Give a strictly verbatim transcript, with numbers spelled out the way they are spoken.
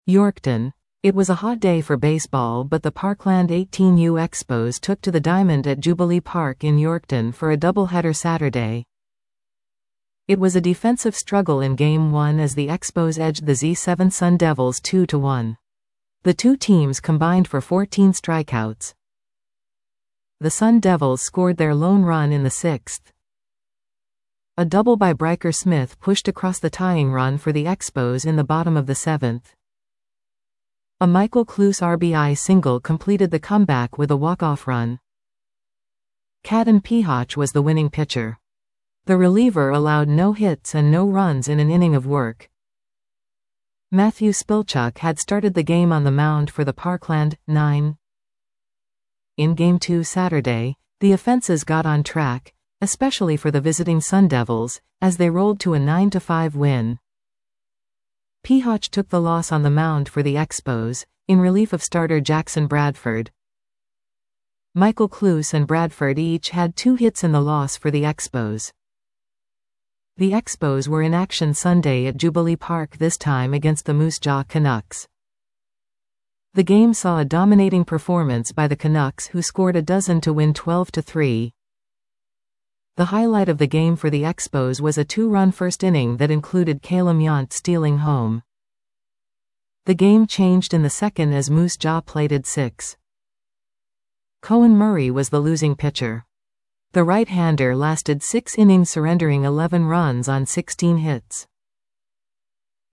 Yorkton. It was a hot day for baseball, but the Parkland eighteen U Expos took to the diamond at Jubilee Park in Yorkton for a doubleheader Saturday. It was a defensive struggle in Game one as the Expos edged the Z seven Sun Devils two to one. The two teams combined for fourteen strikeouts. The Sun Devils scored their lone run in the sixth. A double by Bryker Smith pushed across the tying run for the Expos in the bottom of the seventh. A Michael Kluse R B I single completed the comeback with a walk-off run. Caden Pehoch was the winning pitcher. The reliever allowed no hits and no runs in an inning of work. Matthew Spilchuk had started the game on the mound for the Parkland nine. In Game two Saturday, the offenses got on track, especially for the visiting Sun Devils, as they rolled to a nine to five win. Pehoch took the loss on the mound for the Expos, in relief of starter Jackson Bradford. Michael Kluse and Bradford each had two hits in the loss for the Expos. The Expos were in action Sunday at Jubilee Park, this time against the Moose Jaw Canucks. The game saw a dominating performance by the Canucks, who scored a dozen to win twelve to three. The highlight of the game for the Expos was a two-run first inning that included Calum Yount stealing home. The game changed in the second as Moose Jaw plated six. Cohen Murray was the losing pitcher. The right-hander lasted six innings, surrendering eleven runs on sixteen hits.